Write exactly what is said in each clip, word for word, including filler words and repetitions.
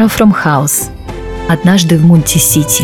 Dara from House. Однажды в Мультисити.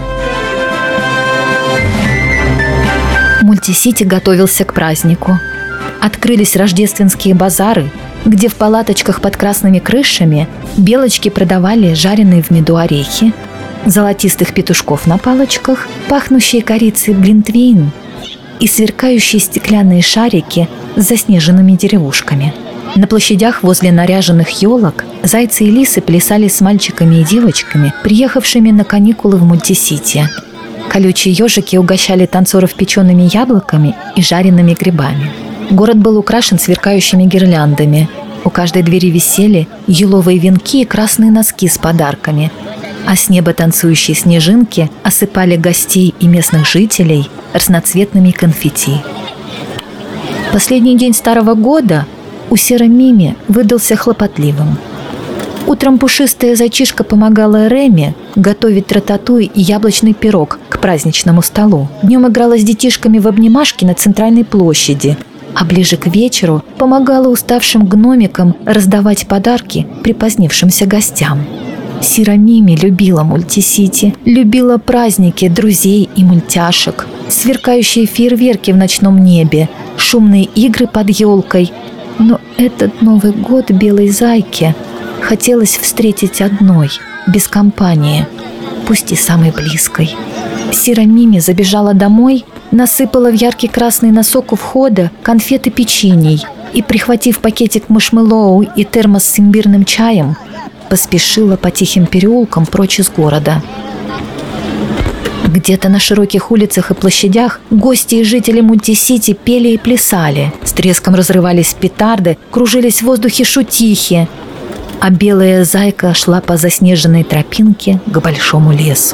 Мультисити готовился к празднику. Открылись рождественские базары, где в палаточках под красными крышами белочки продавали жареные в меду орехи, золотистых петушков на палочках, пахнущие корицей глинтвейн и сверкающие стеклянные шарики с заснеженными деревушками. На площадях возле наряженных елок зайцы и лисы плясали с мальчиками и девочками, приехавшими на каникулы в Мультисити. Колючие ежики угощали танцоров печеными яблоками и жареными грибами. Город был украшен сверкающими гирляндами. У каждой двери висели еловые венки и красные носки с подарками, а с неба танцующие снежинки осыпали гостей и местных жителей разноцветными конфетти. Последний день Старого года у серой Мими выдался хлопотливым. Утром пушистая зайчишка помогала Реми готовить рататуй и яблочный пирог к праздничному столу. Днем играла с детишками в обнимашки на центральной площади, а ближе к вечеру помогала уставшим гномикам раздавать подарки припозднившимся гостям. Сира Мими любила Мультисити, любила праздники, друзей и мультяшек, сверкающие фейерверки в ночном небе, шумные игры под елкой. Но этот Новый год белой зайке хотелось встретить одной, без компании, пусть и самой близкой. Сира Мими забежала домой, насыпала в яркий красный носок у входа конфеты печеньей и, прихватив пакетик маршмеллоу и термос с имбирным чаем, поспешила по тихим переулкам прочь из города. Где-то на широких улицах и площадях гости и жители Мультисити пели и плясали. С треском разрывались петарды, кружились в воздухе шутихи, а белая зайка шла по заснеженной тропинке к большому лесу.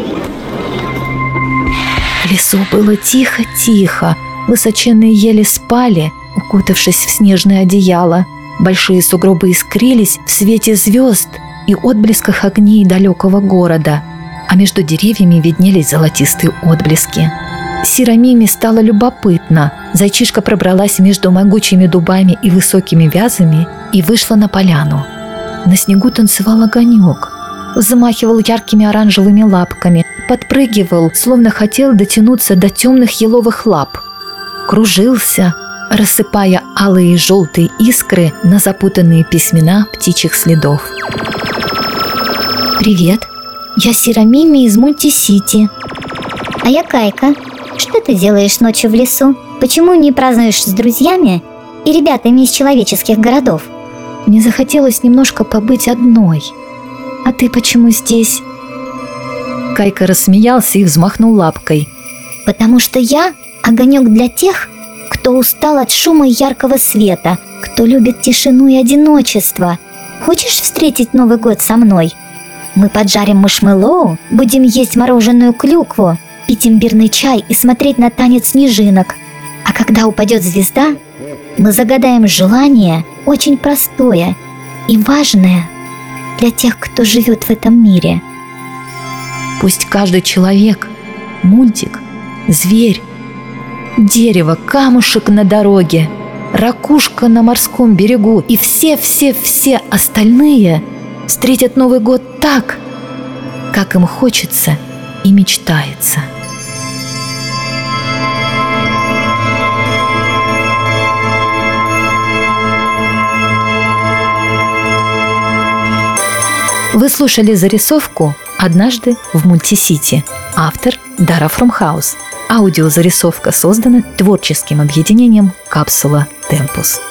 В лесу было тихо-тихо, высоченные ели спали, укутавшись в снежное одеяло. Большие сугробы искрились в свете звезд и отблесках огней далекого города, а между деревьями виднелись золотистые отблески. Сира Мими стало любопытно. Зайчишка пробралась между могучими дубами и высокими вязами и вышла на поляну. На снегу танцевал огонек, взмахивал яркими оранжевыми лапками, подпрыгивал, словно хотел дотянуться до темных еловых лап. Кружился, рассыпая алые и желтые искры на запутанные письмена птичьих следов. «Привет, я Сира Мими из Мультисити». «А я Кайка. Что ты делаешь ночью в лесу? Почему не празднуешь с друзьями и ребятами из человеческих городов?» Мне захотелось немножко побыть одной. А ты почему здесь? Кайка рассмеялся и взмахнул лапкой. «Потому что я огонек для тех, кто устал от шума и яркого света, кто любит тишину и одиночество. Хочешь встретить Новый год со мной? Мы поджарим маршмеллоу, будем есть мороженую клюкву, пить имбирный чай и смотреть на танец снежинок. А когда упадет звезда, мы загадаем желание очень простое и важное для тех, кто живет в этом мире». Пусть каждый человек, мультик, зверь, дерево, камушек на дороге, ракушка на морском берегу и все-все-все остальные встретят Новый год так, как им хочется и мечтается. Вы слушали зарисовку «Однажды в Мультисити». Автор Dara from House. Аудиозарисовка создана творческим объединением «Капсула Темпус».